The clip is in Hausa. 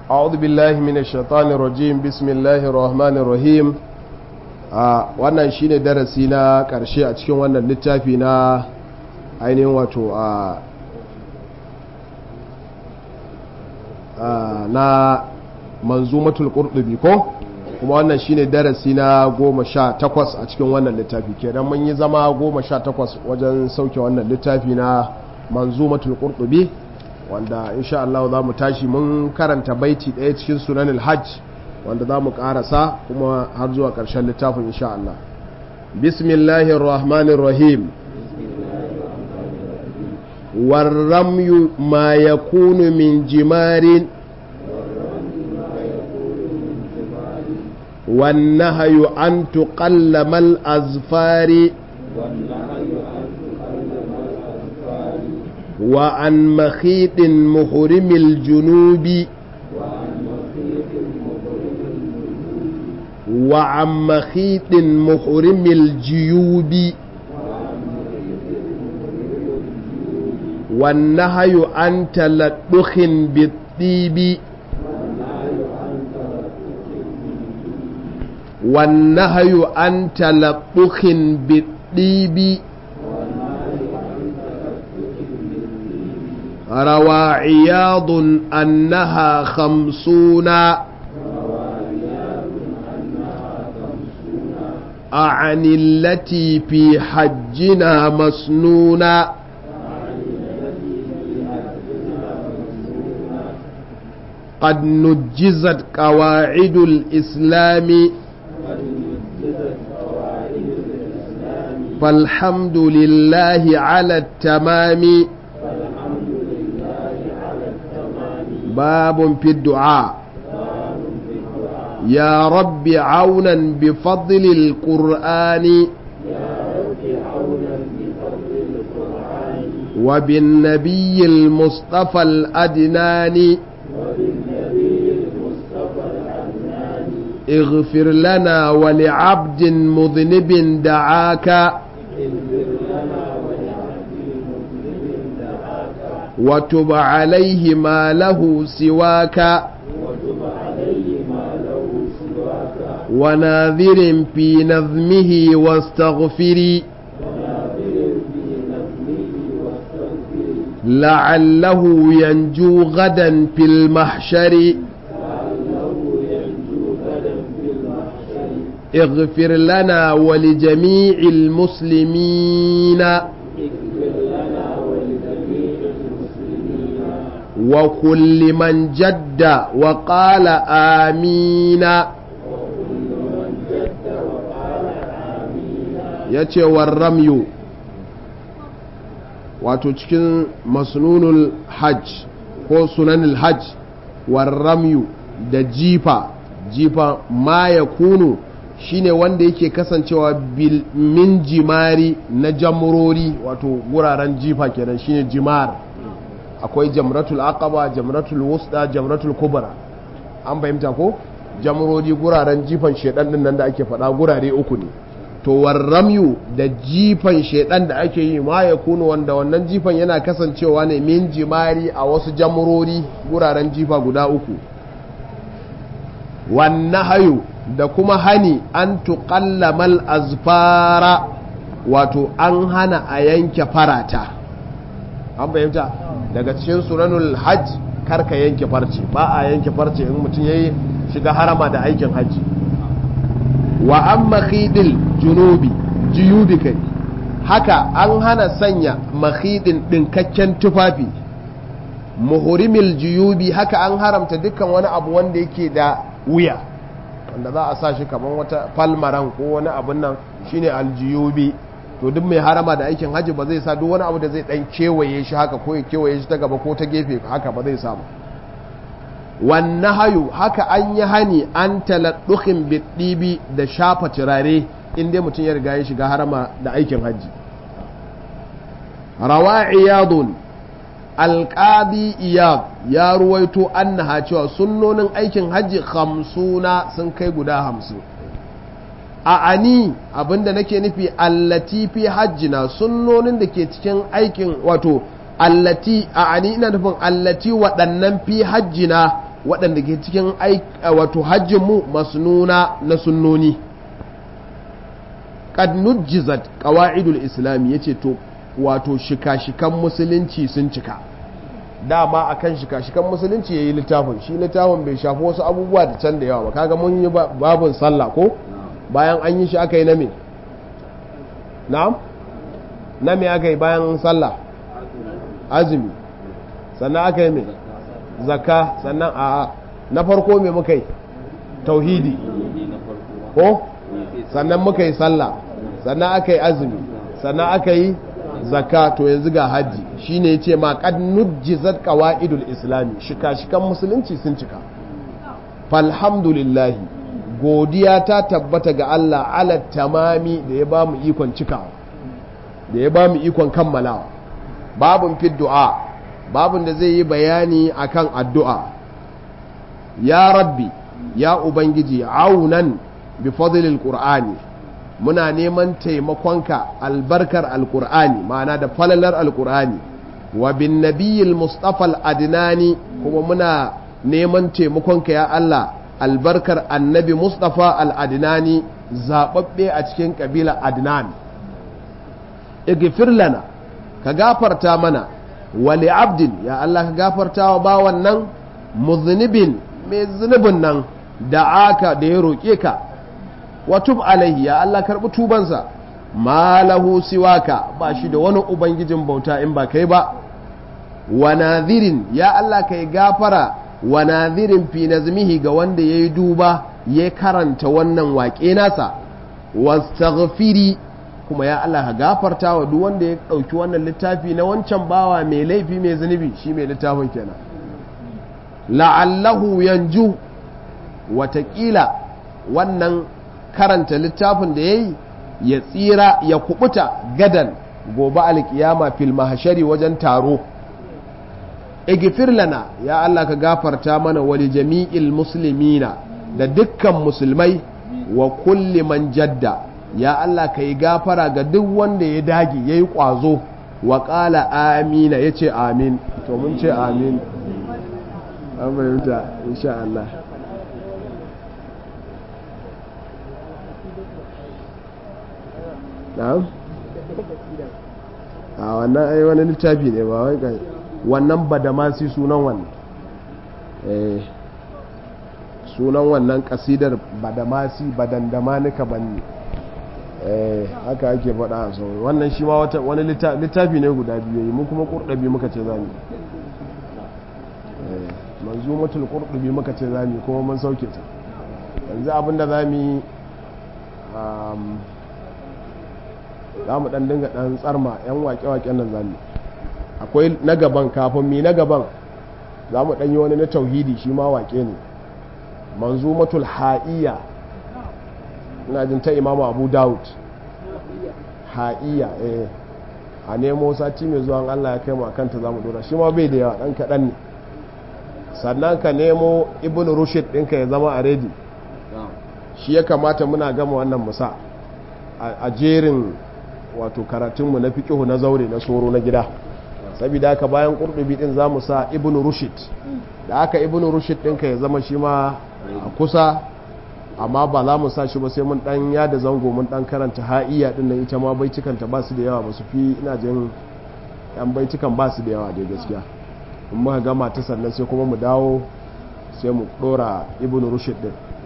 أعوذ بالله من الشيطان الرجيم بسم الله الرحمن الرحيم wannan shine darasi na ƙarshe a cikin wannan littafi na ainihin wato na manzumatul qurtubi ko kuma wannan shine darasi na 18 a cikin wannan littafi kenan mun yi zama 18 wajen sauke wannan littafi na manzumatul qurtubi wanda insha Allah za mu tashi mun karanta baiti ɗaya cikin sunanul hajj wanda za mu ƙarasa kuma har zuwa ƙarshen littafin insha Allah bismillahir rahmanir rahim warramyu ma yakunu min jimarin wan nahyu an tuqallama al azfari وعن مخيط محرم الجنوب وعن مخيط محرم الجيوب والنهي عن تلطخ بالطيب والنهي عن تلطخ بالطيب روى عياض أنها 50 عن التي في حجنا مسنونة قد نجزت قواعد الإسلام فالحمد لله على التمام باب في الدعاء يا رب عونا بفضل القرآن وبالنبي المصطفى الأدنان اغفر لنا ولعبد مذنب دعاك وتب عليه ما له سواك وناذر في نظمه واستغفري لعله ينجو غدا في المحشر اغفر لنا ولجميع المسلمين وكل من جد وقال آمين yace warramyu wato cikin masnunul hajj ko sunanul hajj warramyu da jifa ma ya kunu shine wanda yake kasancewa min jimari na jamurori wato guraren jifa kenan shine jimar akwai jamratul aqaba jamratul wusta jamratul kubra an fahimta ko jamurori guraren jifan shedan din nan da ake faɗa gurare uku ne to warramyu da jifan shedan da ake yi ma ya kunu wanda wannan jifan yana kasancewa ne min jimari a wasu jamurori guraren jifa guda uku wannan hayu da kuma hani an tuqallamal azfara wato an hana a yanke farata an fahimta daga cikin sunanul hajj karka yanke farce ba a yanke farce in mutum yayi shiga harama da aikin hajji wa an makhidil juyubi kai haka an hana sanya makhidin dinkakken tufafi muhurimil juyubi haka an haramta dukkan wani abu wanda yake da wuya wanda za a sa shi kamar wata falmaran ko wani abun nan shine aljuyubi to duk mai harama da aikin hajji ba zai sa duk wani abu da zai dan kewaye shi haka ko ya kewaye shi ta gaba ko ta gefe haka ba zai samu wannan hayu haka an yi hani an taladdukhin bidibi da shafa turare inda mutum ya riga ya shiga harama da aikin hajji rawa iyadun alqadi iyad ya ruwaito annaha cewa sunnonin aikin hajji 50 sun kai guda 50 a ani abinda nake nufi allati fi hajjina sunnonin da ke cikin aikin wato allati a ani ina nufin allati waɗannan fi hajjina waɗanda ke cikin wato hajjinmu masnuna na sunnoni qad nujjizat qawaidul islam yace to wato shika-shikan musulunci sun cika dama akan shika-shikan musulunci yayi littafin shi littafin bai shafi wasu abubuwa da can da yawa ba kaga mun yi babun sallah ko bayan an yi shi aka yi na me na'am na me aka yi bayan sallah azumi sannan aka yi me zakka sannan a na farko me muka yi tauhidi ko sannan muka yi sallah sannan aka yi azumi sannan aka yi zakka to yanzu ga hajji shine yace ma qad nujjizat qawaidul islami shika-shikan musulunci sun cika falhamdulillah godiya ta tabbata ga Allah ala tamami da ya bamu ikon cikawa da ya bamu ikon kammalawa babun fi du'a babun da zai yi bayani akan addu'a ya rabbi ya ubangiji aunan bi fadlil qur'ani muna neman taimakonka albarkar alqur'ani ma'ana da falalar alqur'ani wa bin nabiyil mustafa al-adnani kuma muna neman taimakonka ya Allah albarkar annabi mustafa al-adnani zababbe a cikin kabila adnan igfir lana ka gafarta mana wali abdin ya Allah ka gafarta wa bawan nan muznibin mai zunubin nan da aka da ya roƙe ka wa tub alaihi ya Allah karɓi tubansa ma lahu siwaka ba shi da wani ubangijin bauta in ba kai ba wa nadhirin ya Allah kai gafara wa nadhirin fi nazmihi ga wanda yayi duba ya karanta wannan waƙe nasa wastaghfiri kuma ya Allah ka gafarta wa duk wanda ya ɗauki wannan littafi na wancan bawa mai laifi mai zunubi shi mai littafin kenan la'allahu yanju watakila wannan karanta littafin da yayi ya tsira ya kubuta gadan gobe alkiyama fil mahshari wajen taro igfir lana ya Allah ka gafarta mana wali jami'il muslimina da dukkan musulmai wa kulli man jadda ya Allah ka yi gafara ga duk wanda ya dage ya yi ƙwazo wa ƙala amina ya ce amin to mun ce amin an fahimta insha Allah na'am a wannan ai wani littafi ne ba wai kai wannan badamasi sunan wannan sunan wannan kasidar badamasi badandamanika banni haka ake faɗa a sauri wannan shi ma wani littafi ne guda biyu mu kuma ƙurɗabi muka ce zami manzumatul ƙurɗabi muka ce zami kuma mun sauke ta yanzu abinda zami za mu ɗan dinga ɗan tsarma 'yan waƙe-waƙen nan zami akwai na gaban kafin mi na gaban za mu ɗanyi wani na tauhidi shi ma waƙe ne manzumatul ha'iyya ina jin ta imamu abu dawud ha'iyya a nemo sati mai zuwan Allah ya kai makanta za mu dora shi ma bai da yawa ɗan kaɗan ne sannan ka nemo ibn rushd ɗinka ya zama a redi shi ya kamata muna gama wannan musa a jerin wato karatunmu na fiƙihu na zaure na soro na gida saboda haka bayan ƙurɗubi ɗin za mu sa ibn rushd da aka ibn rushd ɗinka ya zama shi ma a kusa amma ba za mu sa shi ba sai mun dan yada zango mun dan karanta ha'iya din nan ita ma baitikanta ba su da yawa ba su fi ina jin yan baitikan ba su da yawa dai gaskiya in muka gama ta sannan sai kuma mu dawo sai mu dora ibnu rushd din